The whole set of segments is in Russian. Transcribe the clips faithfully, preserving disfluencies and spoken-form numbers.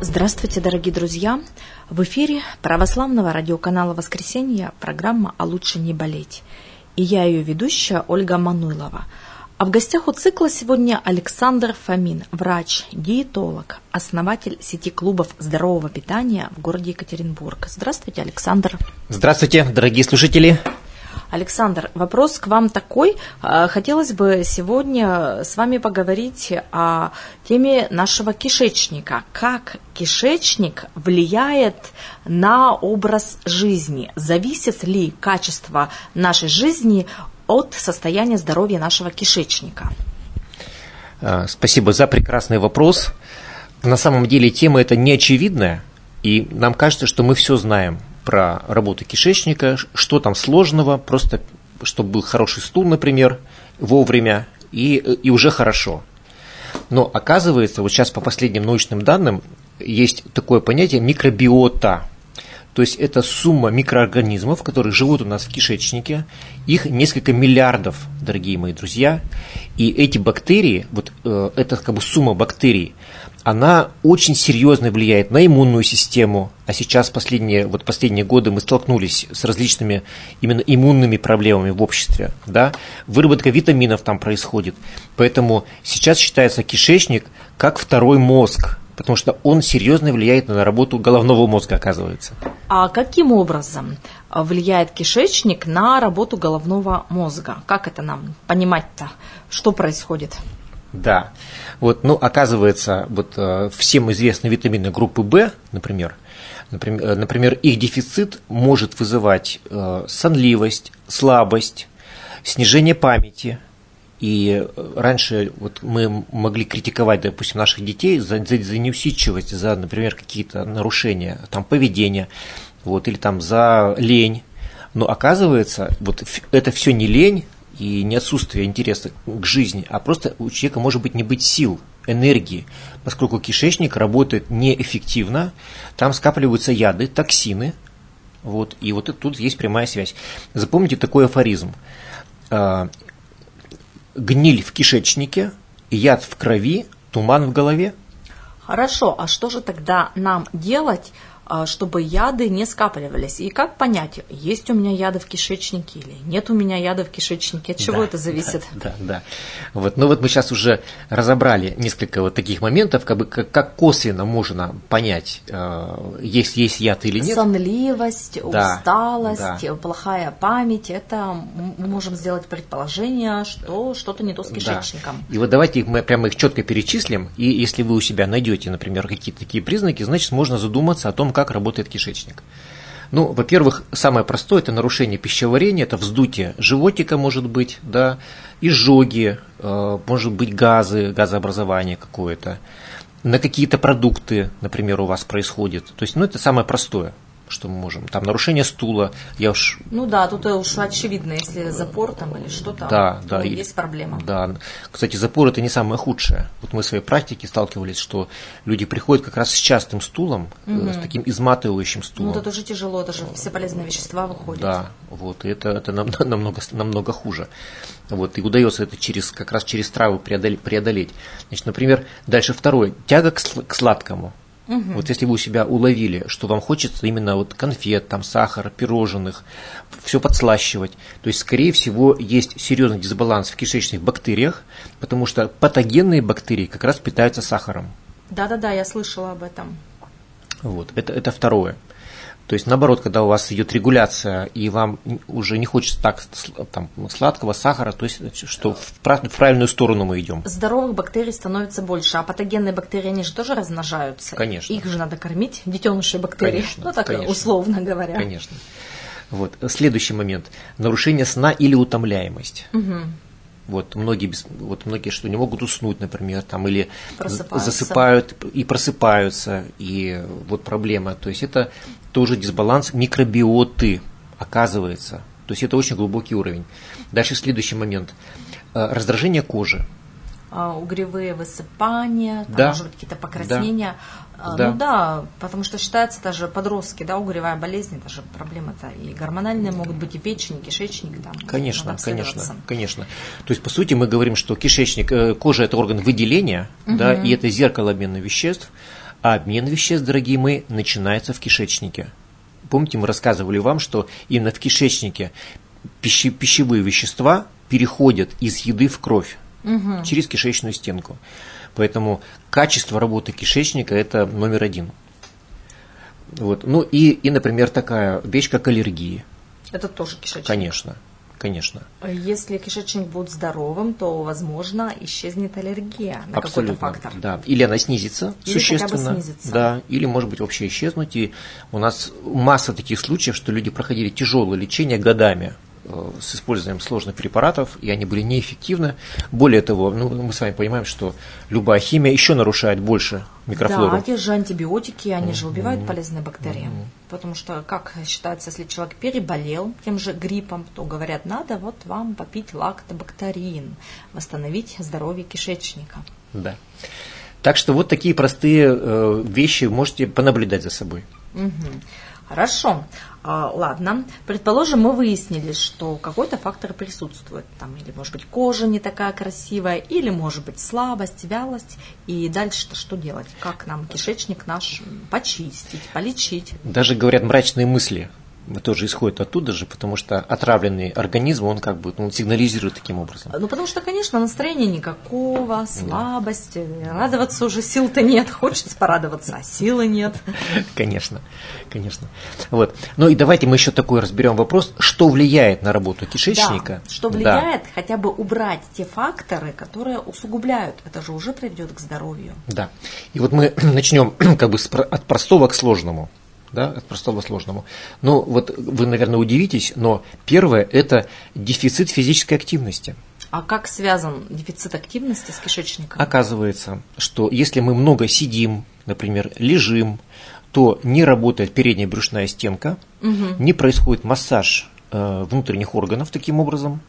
Здравствуйте, дорогие друзья! В эфире православного радиоканала «Воскресенье» программа «А лучше не болеть». И я ее ведущая Ольга Мануйлова. А в гостях у цикла сегодня Александр Фомин, врач, диетолог, основатель сети клубов здорового питания в городе Екатеринбург. Здравствуйте, Александр. Здравствуйте, дорогие слушатели. Александр, вопрос к вам такой. Хотелось бы сегодня с вами поговорить о теме нашего кишечника. Как кишечник влияет на образ жизни? Зависит ли качество нашей жизни от состояния здоровья нашего кишечника? Спасибо за прекрасный вопрос. На самом деле тема эта неочевидная, и нам кажется, что мы все знаем про работу кишечника, что там сложного, просто чтобы был хороший стул, например, вовремя, и, и уже хорошо. Но оказывается, вот сейчас по последним научным данным есть такое понятие микробиота. То есть это сумма микроорганизмов, которые живут у нас в кишечнике. Их несколько миллиардов, дорогие мои друзья. И эти бактерии, вот э, это как бы сумма бактерий, она очень серьезно влияет на иммунную систему. А сейчас последние, вот последние годы мы столкнулись с различными именно иммунными проблемами в обществе. Да? Выработка витаминов там происходит. Поэтому сейчас считается кишечник как второй мозг, потому что он серьезно влияет на работу головного мозга, оказывается. А каким образом влияет кишечник на работу головного мозга? Как это нам понимать-то? Что происходит? Да, вот, ну, оказывается, вот э, всем известны витамины группы В, например, например, например их дефицит может вызывать э, сонливость, слабость, снижение памяти. И раньше вот мы могли критиковать, допустим, наших детей за, за, за неусидчивость, за, например, какие-то нарушения там, поведения, вот, или там, за лень. Но оказывается, вот это все не лень и не отсутствие интереса к жизни, а просто у человека может быть не быть сил, энергии, поскольку кишечник работает неэффективно, там скапливаются яды, токсины, вот, и вот тут есть прямая связь. Запомните такой афоризм. Гниль в кишечнике, яд в крови, туман в голове. Хорошо, а что же тогда нам делать, чтобы яды не скапливались? И как понять, есть у меня яды в кишечнике или нет у меня яда в кишечнике? От чего да, это зависит? Да, да, да. Вот, ну вот мы сейчас уже разобрали несколько вот таких моментов, как, бы, как, как косвенно можно понять, есть, есть яд или нет. Сонливость, да, усталость, да. плохая память. Это мы можем сделать предположение, что что-то не то с кишечником. Да. И вот давайте мы прямо их четко перечислим, и если вы у себя найдете, например, какие-то такие признаки, значит, можно задуматься о том, как как работает кишечник. Ну, во-первых, самое простое – это нарушение пищеварения, это вздутие животика может быть, да, изжоги, э, может быть газы, газообразование какое-то, на какие-то продукты, например, у вас происходит. То есть, ну, это самое простое, что мы можем. Там нарушение стула, я уж… Ну да, тут уж очевидно, если запор там или что-то, да, то да, есть проблема. Да, кстати, запор – это не самое худшее. Вот мы в своей практике сталкивались, что люди приходят как раз с частым стулом, угу. с таким изматывающим стулом. Ну это тоже тяжело, это же все полезные вещества выходят. Да, вот, и это, это намного, намного хуже. Вот, и удается это через, как раз через травы преодолеть. преодолеть. Значит, например, дальше второе – тяга к сладкому. Угу. Вот если вы у себя уловили, что вам хочется именно вот конфет, там, сахара, пирожных, все подслащивать, то есть, скорее всего, есть серьезный дисбаланс в кишечных бактериях, потому что патогенные бактерии как раз питаются сахаром. Да-да-да, я слышала об этом. Вот, это, это второе. То есть, наоборот, когда у вас идет регуляция, и вам уже не хочется так там, сладкого, сахара, то есть, что в правильную сторону мы идем. Здоровых бактерий становится больше, а патогенные бактерии, они же тоже размножаются. Конечно. Их же надо кормить, детеныши бактерий, конечно, ну так конечно. условно говоря. Конечно. Вот. Следующий момент. Нарушение сна или утомляемость. Угу. Вот многие, вот многие что не могут уснуть, например, там, или просыпаются. засыпают и просыпаются, и вот проблема. То есть это тоже дисбаланс микробиоты, оказывается. То есть это очень глубокий уровень. Дальше следующий момент. Раздражение кожи. Угревые высыпания, там, да. может быть, какие-то покраснения. Да. Ну да. да, потому что считается даже подростки, да, угревая болезнь, это же проблемы-то и гормональные могут быть, и печень, и кишечник. Там, конечно, конечно, конечно. То есть, по сути, мы говорим, что кишечник, кожа – это орган выделения, угу. да, и это зеркало обмена веществ. А обмен веществ, дорогие мои, начинается в кишечнике. Помните, мы рассказывали вам, что именно в кишечнике пищи, пищевые вещества переходят из еды в кровь угу. через кишечную стенку. Поэтому качество работы кишечника – это номер один. Вот. Ну и, и, например, такая вещь, как аллергии. Это тоже кишечник? Конечно. Конечно. Если кишечник будет здоровым, то, возможно, исчезнет аллергия на Абсолютно, какой-то фактор. Да. Или она снизится или существенно. Хотя бы снизится. Да, или, может быть, вообще исчезнуть. И у нас масса таких случаев, что люди проходили тяжелое лечение годами с использованием сложных препаратов, и они были неэффективны. Более того, ну, мы с вами понимаем, что любая химия еще нарушает больше микрофлору. Да, те же антибиотики, они mm-hmm. же убивают полезные бактерии. Mm-hmm. Потому что, как считается, если человек переболел тем же гриппом, то говорят, надо вот вам попить лактобактерин, восстановить здоровье кишечника. Да. Так что вот такие простые э, вещи можете понаблюдать за собой. Угу. Хорошо. А, ладно. Предположим, мы выяснили, что какой-то фактор присутствует. Там, или, может быть, кожа не такая красивая, или, может быть, слабость, вялость. И дальше-то что делать? Как нам кишечник наш почистить, полечить? Даже, говорят, мрачные мысли тоже исходят оттуда же, потому что отравленный организм, он как бы он сигнализирует таким образом. Ну, потому что, конечно, настроения никакого, слабость, да. Радоваться уже сил-то нет, хочется порадоваться, а силы нет. Конечно, конечно. Вот. Ну и давайте мы еще такой разберем вопрос, что влияет на работу кишечника. Да, что влияет, да. Хотя бы убрать те факторы, которые усугубляют, это же уже приведет к здоровью. Да, и вот мы начнем как бы от простого к сложному. Да, от простого к сложному. Ну, вот вы, наверное, удивитесь, но первое – это дефицит физической активности. А как связан дефицит активности с кишечником? Оказывается, что если мы много сидим, например, лежим, то не работает передняя брюшная стенка, угу. не происходит массаж э, внутренних органов таким образом,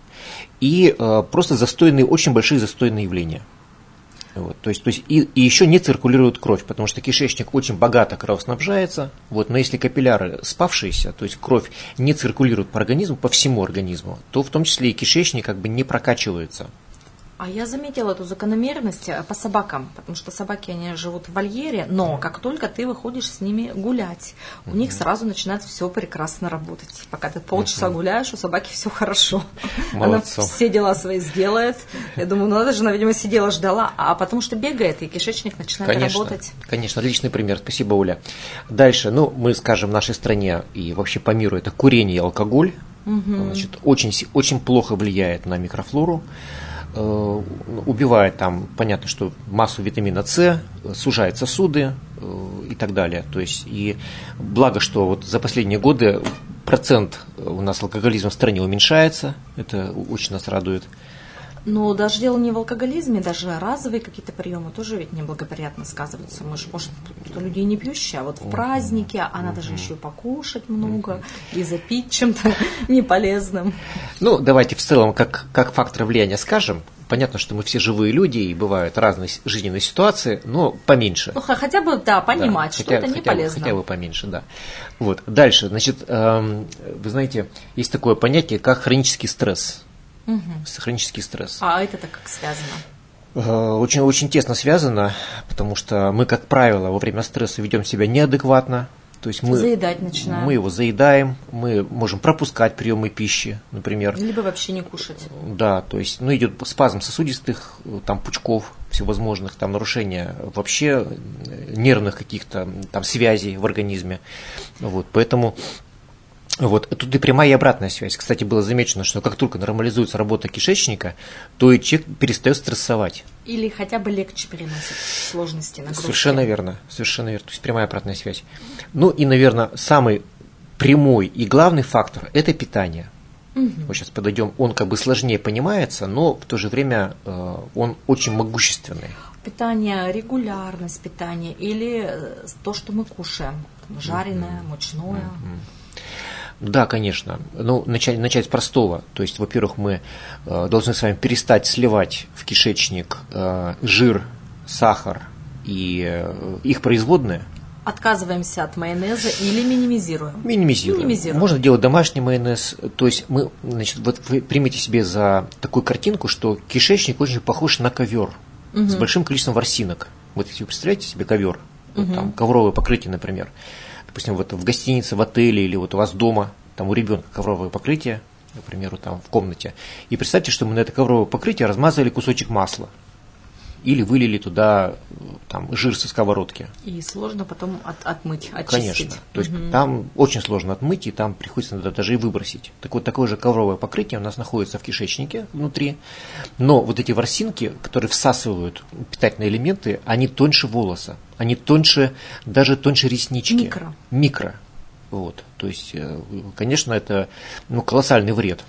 и э, просто застойные, очень большие застойные явления. Вот, то есть, то есть и, и еще не циркулирует кровь, потому что кишечник очень богато кровоснабжается, вот, но если капилляры спавшиеся, то есть кровь не циркулирует по организму, по всему организму, то в том числе и кишечник как бы не прокачивается. А я заметила эту закономерность по собакам, потому что собаки, они живут в вольере, но как только ты выходишь с ними гулять, у uh-huh. них сразу начинает все прекрасно работать. Пока ты полчаса uh-huh. гуляешь, у собаки все хорошо. Молодцом. Она все дела свои сделает. Я думаю, ну надо же, она, видимо, сидела, ждала, а потому что бегает, и кишечник начинает конечно, работать. Конечно, отличный пример. Спасибо, Оля. Дальше, ну, мы скажем, в нашей стране и вообще по миру это курение и алкоголь. Uh-huh. Значит, очень, очень плохо влияет на микрофлору. Убивает там, понятно, что массу витамина С, сужает сосуды и так далее. То есть, и благо, что вот за последние годы процент у нас алкоголизма в стране уменьшается, это очень нас радует. Но даже дело не в алкоголизме, даже разовые какие-то приемы тоже ведь неблагоприятно сказываются. Мы же, может, люди не пьющие, а вот в празднике, а надо же еще и покушать много, и запить чем-то неполезным. Ну, давайте в целом, как, как фактор влияния скажем. Понятно, что мы все живые люди, и бывают разные жизненные ситуации, но поменьше. Ну, хотя бы, да, понимать, да, что хотя, это не хотя, полезно. Хотя бы поменьше, да. Вот. Дальше, значит, эм, вы знаете, есть такое понятие, как хронический стресс. Угу. Хронический стресс. А это-то как связано? Очень, очень тесно связано, потому что мы, как правило, во время стресса ведем себя неадекватно. То есть мы, заедать начинаем. Мы его заедаем, мы можем пропускать приемы пищи, например. Либо вообще не кушать. Да, то есть ну, идет спазм сосудистых там, пучков всевозможных, там, нарушение вообще нервных каких-то там, связей в организме. Вот, поэтому... Вот. Тут и прямая и обратная связь. Кстати, было замечено, что как только нормализуется работа кишечника, то и человек перестает стрессовать. Или хотя бы легче переносит сложности, нагрузки. Совершенно верно, совершенно верно. То есть прямая и обратная связь. Ну и, наверное, самый прямой и главный фактор – это питание. Угу. Вот сейчас подойдем, он как бы сложнее понимается, но в то же время э, он очень могущественный. Питание, регулярность питания или то, что мы кушаем, жареное, угу. мучное. Угу. Да, конечно. Ну, начать, начать с простого. То есть, во-первых, мы э, должны с вами перестать сливать в кишечник э, жир, сахар и э, их производные. Отказываемся от майонеза или минимизируем? Минимизируем. Минимизируем. Можно делать домашний майонез. То есть, мы, значит, вот вы примите себе за такую картинку, что кишечник очень похож на ковер угу. с большим количеством ворсинок. Вот если вы представляете себе ковер, Вот угу. Там ковровое покрытие, например. Допустим, вот в гостинице, в отеле или вот у вас дома, там у ребенка ковровое покрытие, например, там в комнате. И представьте, что мы на это ковровое покрытие размазали кусочек масла. Или вылили туда там, жир со сковородки. И сложно потом от, отмыть, очистить. Конечно. То есть угу. там очень сложно отмыть, и там приходится иногда даже и выбросить. Так вот, такое же ковровое покрытие у нас находится в кишечнике внутри. Но вот эти ворсинки, которые всасывают питательные элементы, они тоньше волоса. Они тоньше, даже тоньше реснички. Микро. Микро. Вот. То есть, конечно, это ну, колоссальный вред.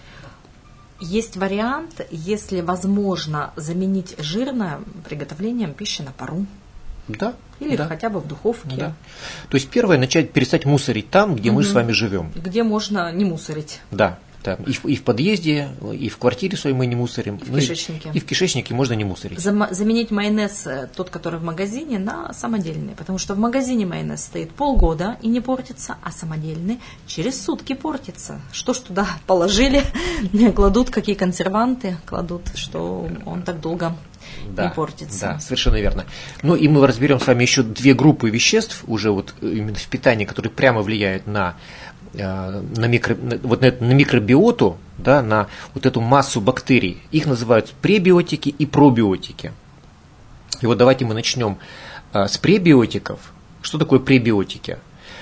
Есть вариант, если возможно заменить жирное приготовлением пищи на пару. Да. Или да. хотя бы в духовке. Да. То есть первое, начать перестать мусорить там, где угу. мы с вами живем. Где можно не мусорить. Да. Да. И, в, и в подъезде, и в квартире своей мы не мусорим. И в кишечнике. И в кишечнике можно не мусорить. Зам- заменить майонез, тот, который в магазине, на самодельный. Потому что в магазине майонез стоит полгода и не портится, а самодельный через сутки портится. Что ж туда положили, кладут, какие консерванты кладут, что он так долго да, не портится. Да, совершенно верно. Ну и мы разберем с вами еще две группы веществ, уже вот именно в питании, которые прямо влияют на На, микро, вот на, на микробиоту, да, на вот эту массу бактерий. Их называют пребиотики и пробиотики. И вот давайте мы начнем а, с пребиотиков. Что такое пребиотики?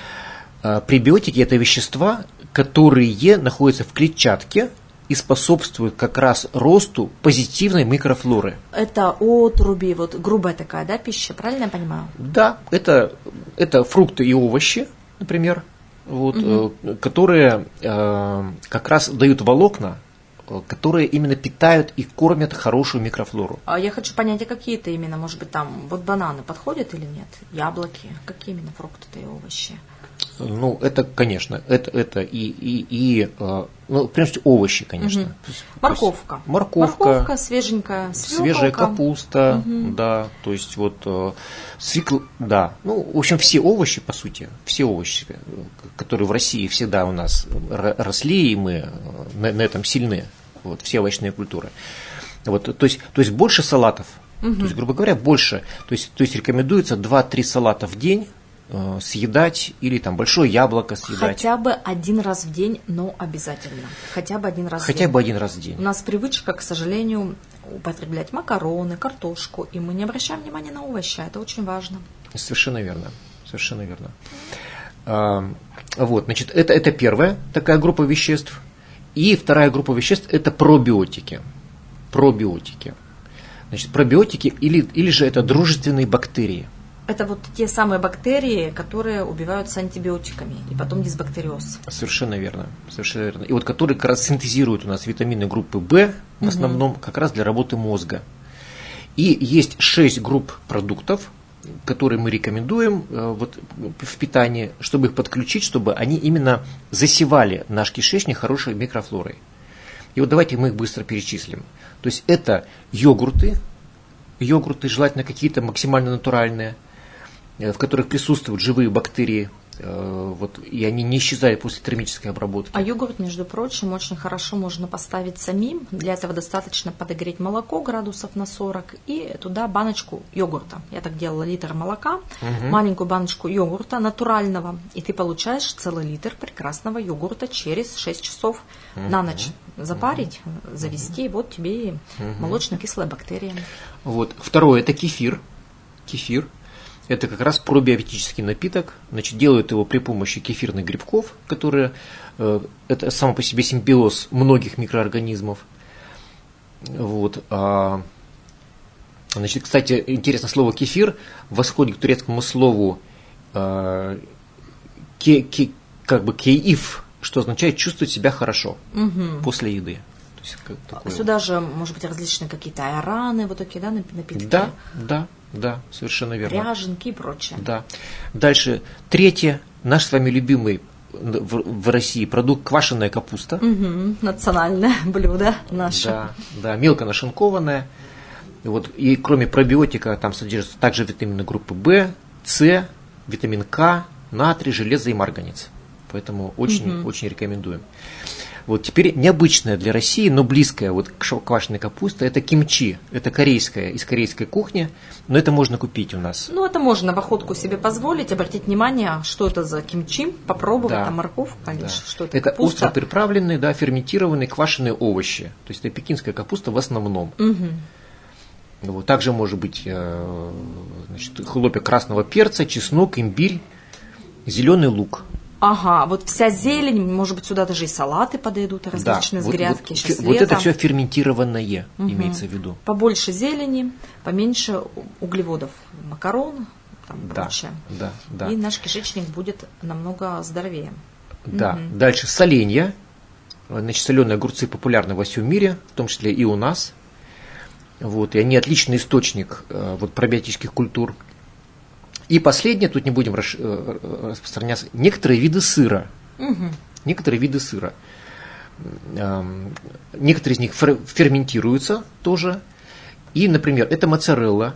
А, пребиотики – это вещества, которые находятся в клетчатке и способствуют как раз росту позитивной микрофлоры. Это отруби, вот грубая такая, да, пища, правильно я понимаю? Да, это, это фрукты и овощи, например. Вот, угу. э, которые э, как раз дают волокна, э, которые именно питают и кормят хорошую микрофлору. А я хочу понять, а какие-то именно, может быть, там вот бананы подходят или нет? Яблоки, какие именно фрукты и овощи? Ну, это, конечно, это, это и, и, и э, ну, прежде всего, овощи, конечно. Угу. Морковка. Морковка. Морковка, свеженькая, свеколка. Свежая капуста, угу. да, то есть вот э, свекл, да, ну, в общем, все овощи, по сути, все овощи, которые в России всегда у нас росли, и мы на, на этом сильны, вот, все овощные культуры. Вот, то есть, то есть больше салатов, угу. то есть, грубо говоря, больше, то есть, то есть рекомендуется два-три салата в день съедать или там большое яблоко съедать. Хотя бы один раз в день, но обязательно. Хотя бы один раз Хотя в день. бы один раз в день. У нас привычка, к сожалению, употреблять макароны, картошку, и мы не обращаем внимания на овощи. Это очень важно. Совершенно верно. Совершенно верно. А, вот, значит, это, это первая такая группа веществ. И вторая группа веществ – это пробиотики. Пробиотики. Значит, пробиотики или, или же это дружественные бактерии. Это вот те самые бактерии, которые убиваются антибиотиками, и потом дисбактериоз. Совершенно верно, совершенно верно. И вот которые как раз синтезируют у нас витамины группы В, в основном угу. как раз для работы мозга. И есть шесть групп продуктов, которые мы рекомендуем э, вот, в питании, чтобы их подключить, чтобы они именно засевали наш кишечник хорошей микрофлорой. И вот давайте мы их быстро перечислим. То есть это йогурты, йогурты желательно какие-то максимально натуральные, в которых присутствуют живые бактерии, вот, и они не исчезают после термической обработки. А йогурт, между прочим, очень хорошо можно поставить самим. Для этого достаточно подогреть молоко градусов на сорок и туда баночку йогурта. Я так делала, литр молока, угу. маленькую баночку йогурта натурального, и ты получаешь целый литр прекрасного йогурта через шесть часов угу. на ночь. Запарить, угу. завести, угу. вот тебе и угу. молочно-кислая бактерия. Вот. Второе – это кефир. Кефир. Это как раз пробиотический напиток. Значит, делают его при помощи кефирных грибков, которые э, это сам по себе симбиоз многих микроорганизмов. Вот. А, значит, кстати, интересно, слово кефир восходит к турецкому слову э, ке, ке, как бы кейиф, что означает чувствовать себя хорошо угу. после еды. То есть, как такое... Сюда же, может быть, различные какие-то айраны, вот такие, да, напитки? Да, да. Да, совершенно верно. Ряженки и прочее. Да. Дальше. Третье. Наш с вами любимый в, в России продукт квашеная капуста. Угу, национальное блюдо наше. Да, да, мелко нашинкованное. Вот, и кроме пробиотика там содержатся также витамины группы В, С, витамин К, натрий, железо и марганец. Поэтому очень, угу. очень рекомендуем. Вот теперь необычная для России, но близкая вот к квашеной капусте, это кимчи. Это корейская, из корейской кухни, но это можно купить у нас. Ну, это можно в охотку себе позволить, обратить внимание, что это за кимчи, попробовать, да. там морковка, конечно, да. что это Это капуста. остро приправленные, да, ферментированные квашеные овощи. То есть это пекинская капуста в основном. Угу. Вот. Также может быть э, значит, хлопья красного перца, чеснок, имбирь, зеленый лук. Ага, вот вся зелень, может быть, сюда даже и салаты подойдут, различные да, с грядки. Вот, Сейчас вот, вот это лето. все ферментированное, угу. имеется в виду. Побольше зелени, поменьше углеводов, макарон, там да, прочее. Да, да. И наш кишечник будет намного здоровее. Да. Угу. Дальше соленья. Значит, соленые огурцы популярны во всем мире, в том числе и у нас. Вот, и они отличный источник вот, пробиотических культур. И последнее, тут не будем распространяться, некоторые виды сыра. Угу. Некоторые виды сыра. Некоторые из них ферментируются тоже. И, например, это моцарелла,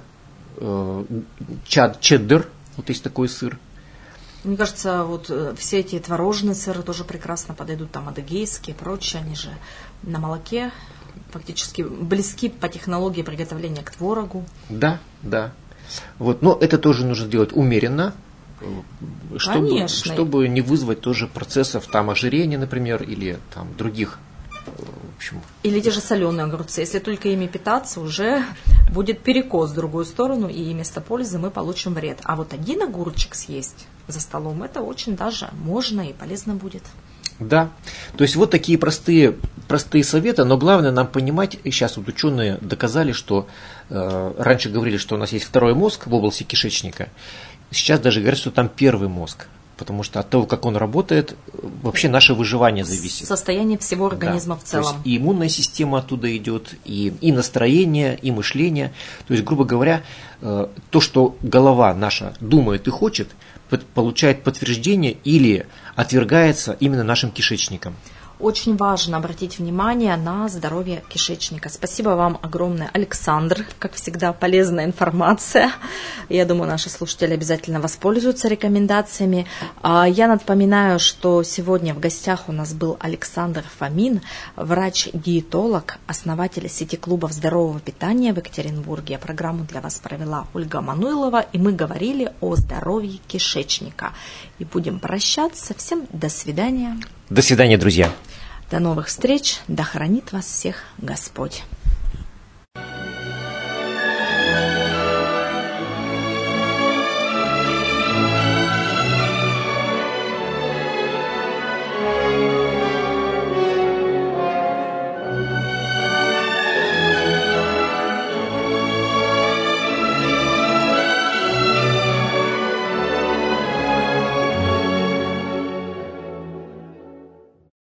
чеддер, вот есть такой сыр. Мне кажется, вот все эти творожные сыры тоже прекрасно подойдут, там адыгейские и прочие, они же на молоке фактически близки по технологии приготовления к творогу. Да, да. Вот, но это тоже нужно делать умеренно, чтобы, чтобы не вызвать тоже процессов там ожирения, например, или там других. В общем. Или те же соленые огурцы. Если только ими питаться, уже будет перекос в другую сторону, и вместо пользы мы получим вред. А вот один огурчик съесть за столом, это очень даже можно и полезно будет. Да, то есть вот такие простые, простые советы, но главное нам понимать, и сейчас вот ученые доказали, что э, раньше говорили, что у нас есть второй мозг в области кишечника, сейчас даже говорят, что там первый мозг, потому что от того, как он работает, вообще наше выживание зависит. Состояние всего организма да, в целом. То есть и иммунная система оттуда идет, и, и настроение, и мышление. То есть, грубо говоря, э, то, что голова наша думает и хочет, получает подтверждение или отвергается именно нашим кишечником. Очень важно обратить внимание на здоровье кишечника. Спасибо вам огромное, Александр. Как всегда, полезная информация. Я думаю, наши слушатели обязательно воспользуются рекомендациями. Я напоминаю, что сегодня в гостях у нас был Александр Фомин, врач-диетолог, основатель сети клубов здорового питания в Екатеринбурге. Программу для вас провела Ольга Мануйлова, и мы говорили о здоровье кишечника. И будем прощаться. Всем до свидания. До свидания, друзья. До новых встреч. Да хранит вас всех Господь.